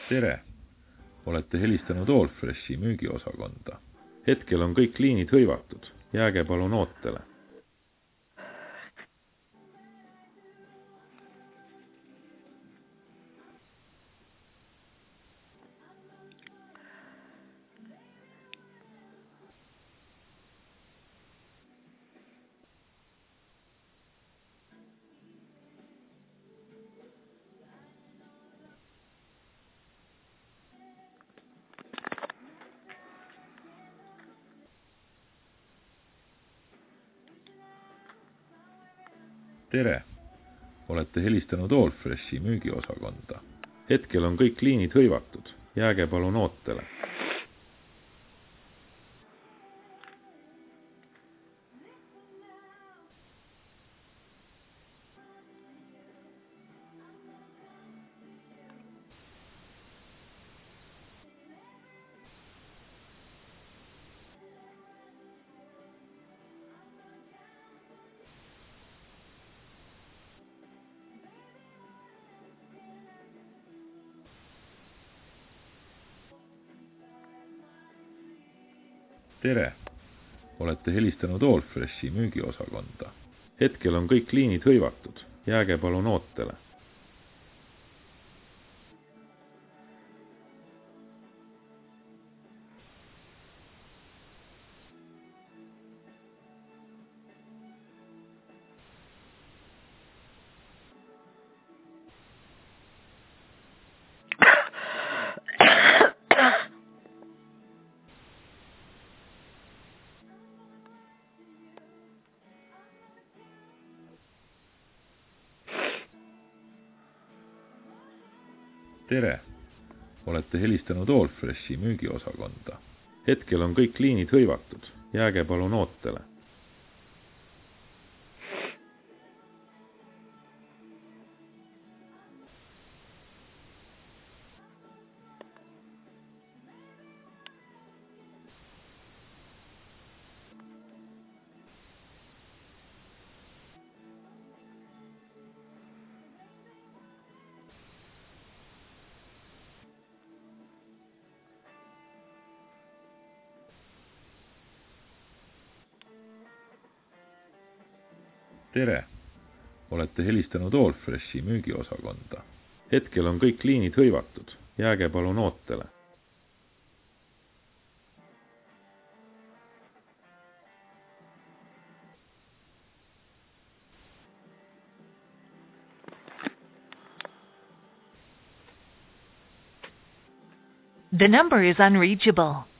tere! Olete helistanud Allfreshi müügiosakonda. Hetkel on kõik liinid hõivatud. Jääge palun ootele. Tere! Olete helistanud Allfreshi müügiosakonda. Hetkel on kõik liinid hõivatud. Jääge palun ootele. Tere! Olete helistanud Allfreshi müügiosakonda. Hetkel on kõik liinid hõivatud. Jääge palun ootele. Tere! Olete helistanud Allfreshi müügiosakonda. Hetkel on kõik liinid hõivatud. Jääge palun ootele. Tere! Olete helistanud Allfreshi müügiosakonda. Hetkel on kõik liinid hõivatud. Jääge palun ootele. The number is unreachable.